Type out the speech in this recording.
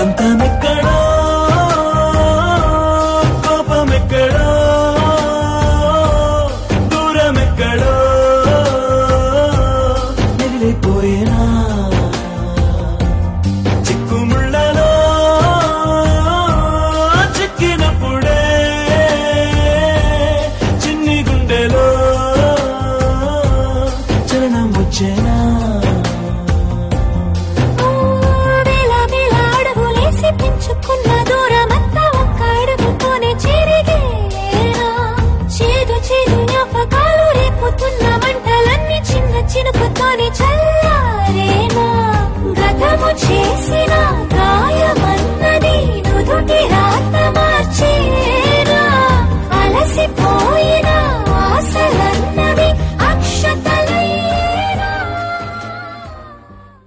పంతమెక్కడో కోపమెక్కడో దూరమెక్కడో మిగిలిపోయేనా చిక్కుముళ్ళలో చిక్కినప్పుడే చిన్ని గుండెలో చరణం వచ్చేనా పెంచుకున్న దూరమంతా ఒక్క అడుగుతోనే చేరిగేనా చేదు చేదు జ్ఞాపకాలు రేపుతున్న మంటలన్నీ చిన్న చినుకుతోనే చల్ల